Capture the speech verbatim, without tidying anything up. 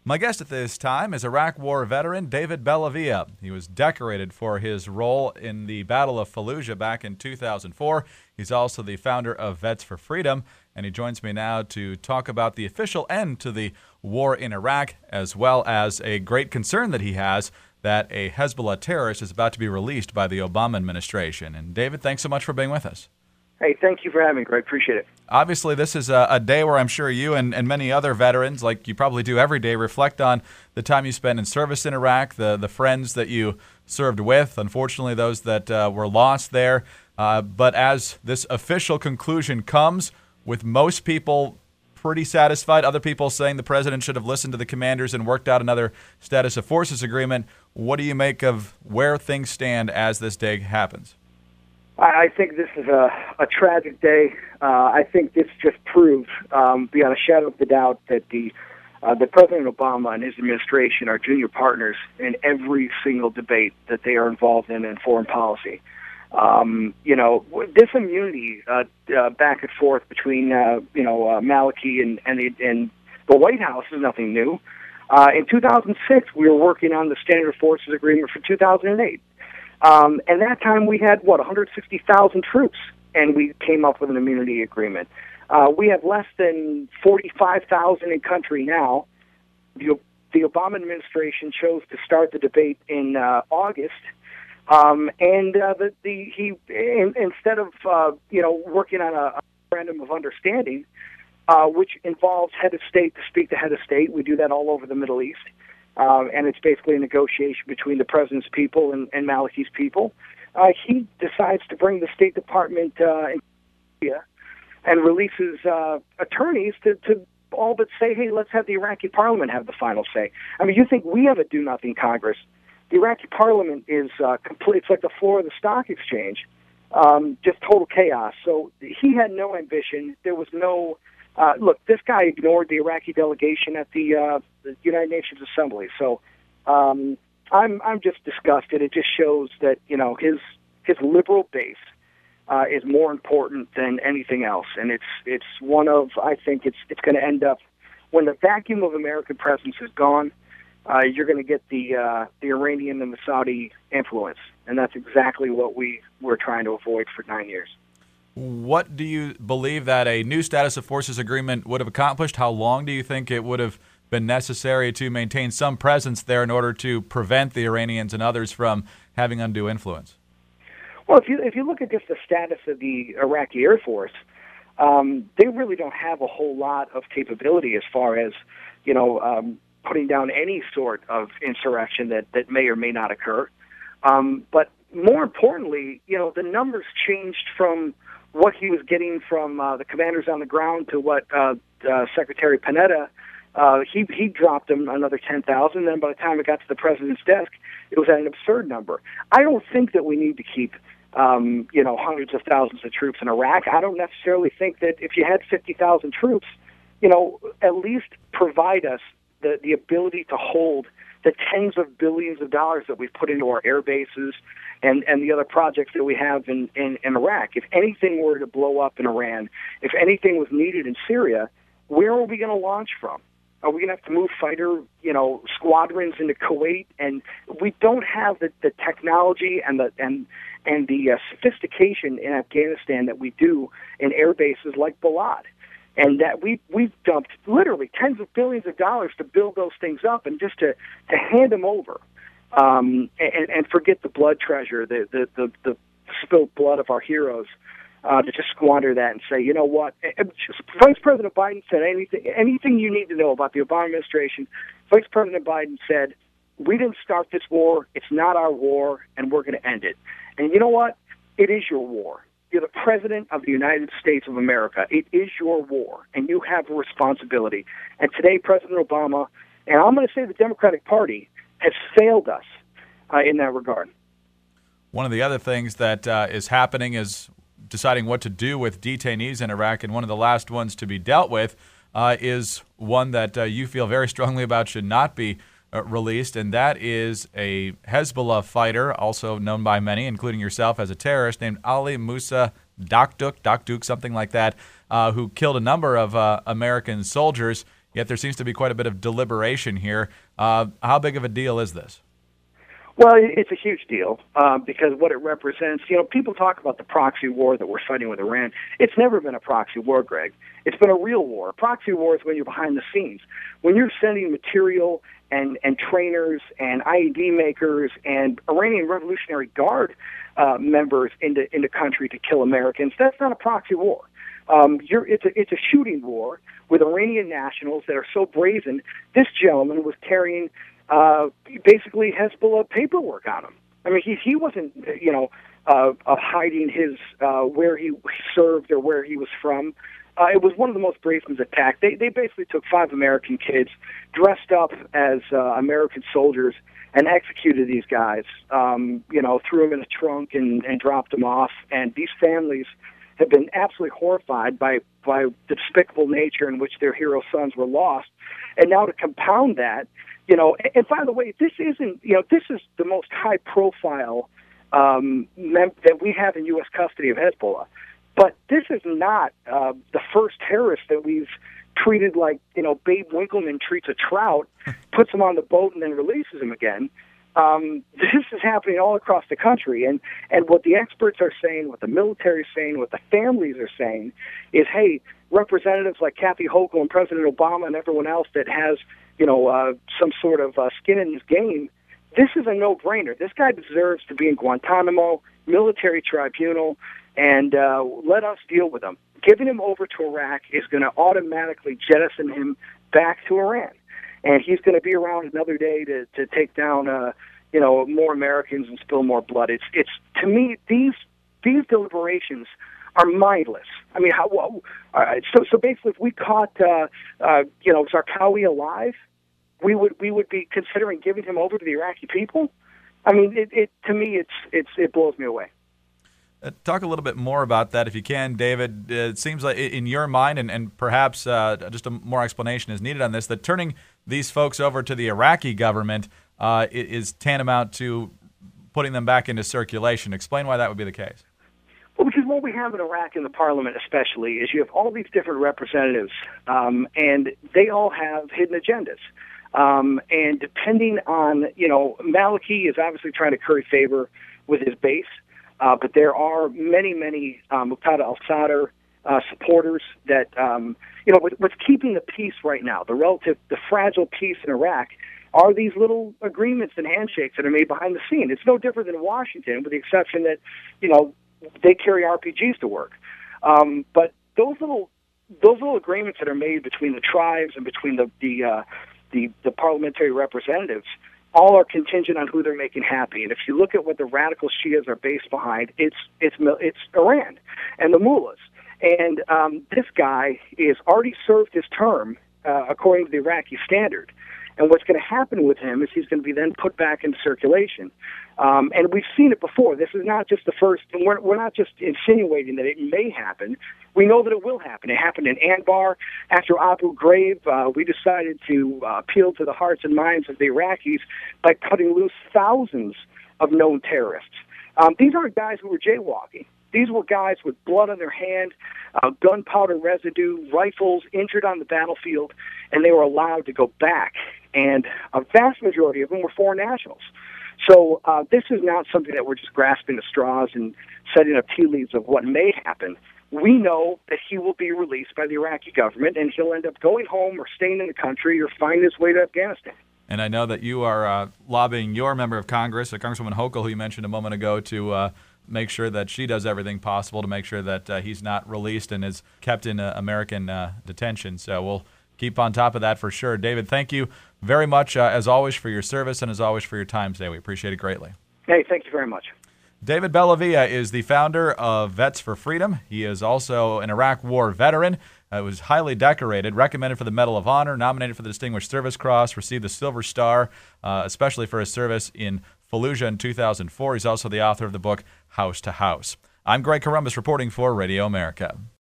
My guest at this time is Iraq War veteran David Bellavia. He was decorated for his role in the Battle of Fallujah back in two thousand four. He's also the founder of Vets for Freedom, and he joins me now to talk about the official end to the war in Iraq, as well as a great concern that he has that a Hezbollah terrorist is about to be released by the Obama administration. And David, thanks so much for being with us. Hey, thank you for having me, Greg. Appreciate it. Obviously, this is a, a day where I'm sure you and, and many other veterans, like you probably do every day, reflect on the time you spent in service in Iraq, the, the friends that you served with, unfortunately those that uh, were lost there. Uh, but as this official conclusion comes, with most people pretty satisfied, other people saying the president should have listened to the commanders and worked out another status of forces agreement, what do you make of where things stand as this day happens? I think this is a, a tragic day. Uh, I think this just proves, um, beyond a shadow of the doubt, that the uh, that President Obama and his administration are junior partners in every single debate that they are involved in in foreign policy. Um, you know, this immunity uh, uh, back and forth between uh, you know uh, Maliki and and the, and the White House is nothing new. Uh, in two thousand six, we were working on the Standard Forces Agreement for two thousand eight. Um, and that time we had, what, one hundred sixty thousand troops, and we came up with an immunity agreement. Uh, we have less than forty-five thousand in country now. The, the Obama administration chose to start the debate in uh, August, um, and uh, the, the, he in, instead of uh, you know working on a, a memorandum of understanding, uh, which involves head of state to speak to head of state, we do that all over the Middle East. Um, and it's basically a negotiation between the president's people and, and Maliki's people. Uh, he decides to bring the State Department uh, in Syria and releases uh, attorneys to, to all but say, hey, let's have the Iraqi parliament have the final say. I mean, you think we have a do-nothing Congress. The Iraqi parliament is uh, complete. It's like the floor of the stock exchange, um, just total chaos. So he had no ambition. There was no... Uh, look, this guy ignored the Iraqi delegation at the, uh, the United Nations Assembly. So um, I'm I'm just disgusted. It just shows that you know his his liberal base uh, is more important than anything else, and it's it's one of I think it's it's going to end up when the vacuum of American presence is gone. Uh, you're going to get the uh, the Iranian and the Saudi influence, and that's exactly what we were trying to avoid for nine years. What do you believe that a new status of forces agreement would have accomplished? How long do you think it would have been necessary to maintain some presence there in order to prevent the Iranians and others from having undue influence? Well, if you if you look at just the status of the Iraqi Air Force, um, they really don't have a whole lot of capability as far as you know um, putting down any sort of insurrection that, that may or may not occur. Um, but more importantly, you know the numbers changed from what he was getting from uh, the commanders on the ground to what uh, uh, Secretary Panetta, uh, he he dropped him another ten thousand. Then by the time it got to the president's desk, it was at an absurd number. I don't think that we need to keep, um, you know, hundreds of thousands of troops in Iraq. I don't necessarily think that if you had fifty thousand troops, you know, at least provide us the, the ability to hold the tens of billions of dollars that we've put into our air bases and, and the other projects that we have in, in, in Iraq. If anything were to blow up in Iran, if anything was needed in Syria, where are we going to launch from? Are we going to have to move fighter, you know, squadrons into Kuwait? And we don't have the, the technology and the and and the uh, sophistication in Afghanistan that we do in air bases like Balad. And that we we've dumped literally tens of billions of dollars to build those things up, and just to, to hand them over, um, and, and forget the blood treasure, the the, the, the spilled blood of our heroes, uh, to just squander that and say, you know what? Vice President Biden said anything anything you need to know about the Obama administration. Vice President Biden said, we didn't start this war. It's not our war, and we're going to end it. And you know what? It is your war. You're the President of the United States of America. It is your war, and you have a responsibility. And today, President Obama, and I'm going to say the Democratic Party, has failed us uh, in that regard. One of the other things that uh, is happening is deciding what to do with detainees in Iraq, and one of the last ones to be dealt with uh, is one that uh, you feel very strongly about should not be uh, released, and that is a Hezbollah fighter, also known by many, including yourself, as a terrorist, named Ali Musa Dakduk, Dakduk, something like that, uh, who killed a number of uh, American soldiers yet there seems to be quite a bit of deliberation here. Uh, how big of a deal is this? Well, it's a huge deal uh, because what it represents, you know, people talk about the proxy war that we're fighting with Iran. It's never been a proxy war, Greg. It's been a real war. A proxy war is when you're behind the scenes. When you're sending material and, and trainers and I E D makers and Iranian Revolutionary Guard uh, members into, into country to kill Americans, that's not a proxy war. Um, you're, it's, a, it's a shooting war with Iranian nationals that are so brazen. This gentleman was carrying Uh, basically Hezbollah paperwork on him. I mean, he he wasn't, you know, uh, uh, hiding his uh, where he served or where he was from. Uh, it was one of the most brazen attacks. They they basically took five American kids, dressed up as uh, American soldiers, and executed these guys. Um, you know, threw them in a trunk and, and dropped them off. And these families have been absolutely horrified by by the despicable nature in which their hero sons were lost. And now to compound that, you know, and, and by the way, this isn't, you know, this is the most high-profile um, mem- that we have in U S custody of Hezbollah. But this is not uh, the first terrorist that we've treated like, you know, Babe Winkleman treats a trout, puts him on the boat, and then releases him again. Um, this is happening all across the country. And, and what the experts are saying, what the military is saying, what the families are saying is, hey, representatives like Kathy Hochul and President Obama and everyone else that has, you know, uh, some sort of uh, skin in this game, this is a no-brainer. This guy deserves to be in Guantanamo, military tribunal, and uh, let us deal with him. Giving him over to Iraq is going to automatically jettison him back to Iran. And he's going to be around another day to, to take down, uh, you know, more Americans and spill more blood. It's, it's to me, these these deliberations are mindless. I mean, how? Well, uh, so so basically, if we caught, uh, uh, you know, Zarqawi alive, we would we would be considering giving him over to the Iraqi people. I mean, it, it to me, it's it's it blows me away. Uh, talk a little bit more about that, if you can, David. Uh, it seems like in your mind, and, and perhaps uh, just a more explanation is needed on this, that turning these folks over to the Iraqi government uh, is tantamount to putting them back into circulation. Explain why that would be the case. Well, because what we have in Iraq, in the parliament especially, is you have all these different representatives, um, and they all have hidden agendas. Um, and depending on, you know, Maliki is obviously trying to curry favor with his base. Uh, but there are many, many um, Muqtada al-Sadr uh, supporters that, um, you know, what, what's keeping the peace right now, the relative, the fragile peace in Iraq, are these little agreements and handshakes that are made behind the scene. It's no different than Washington, with the exception that, you know, they carry R P Gs to work. Um, but those little, those little agreements that are made between the tribes and between the the uh, the, the parliamentary representatives, all are contingent on who they're making happy. And if you look at what the radical Shias are based behind, it's it's it's Iran and the mullahs. And um, this guy is already served his term uh, according to the Iraqi standard. And what's going to happen with him is he's going to be then put back into circulation. Um, and we've seen it before. This is not just the first, and we're, we're not just insinuating that it may happen. We know that it will happen. It happened in Anbar. After Abu Ghraib, uh, we decided to uh, appeal to the hearts and minds of the Iraqis by cutting loose thousands of known terrorists. Um, these aren't guys who were jaywalking. These were guys with blood on their hand, uh, gunpowder residue, rifles, injured on the battlefield, and they were allowed to go back. And a vast majority of them were foreign nationals. So uh, this is not something that we're just grasping at straws and setting up tea leaves of what may happen. We know that he will be released by the Iraqi government, and he'll end up going home or staying in the country or finding his way to Afghanistan. And I know that you are uh, lobbying your member of Congress, uh, Congresswoman Hochul, who you mentioned a moment ago, to uh, make sure that she does everything possible to make sure that uh, he's not released and is kept in uh, American uh, detention. So we'll keep on top of that for sure. David, thank you very much, uh, as always, for your service and as always for your time today. We appreciate it greatly. Hey, thank you very much. David Bellavia is the founder of Vets for Freedom. He is also an Iraq War veteran. Uh, was highly decorated, recommended for the Medal of Honor, nominated for the Distinguished Service Cross, received the Silver Star, uh, especially for his service in Fallujah in two thousand four. He's also the author of the book House to House. I'm Greg Corombos reporting for Radio America.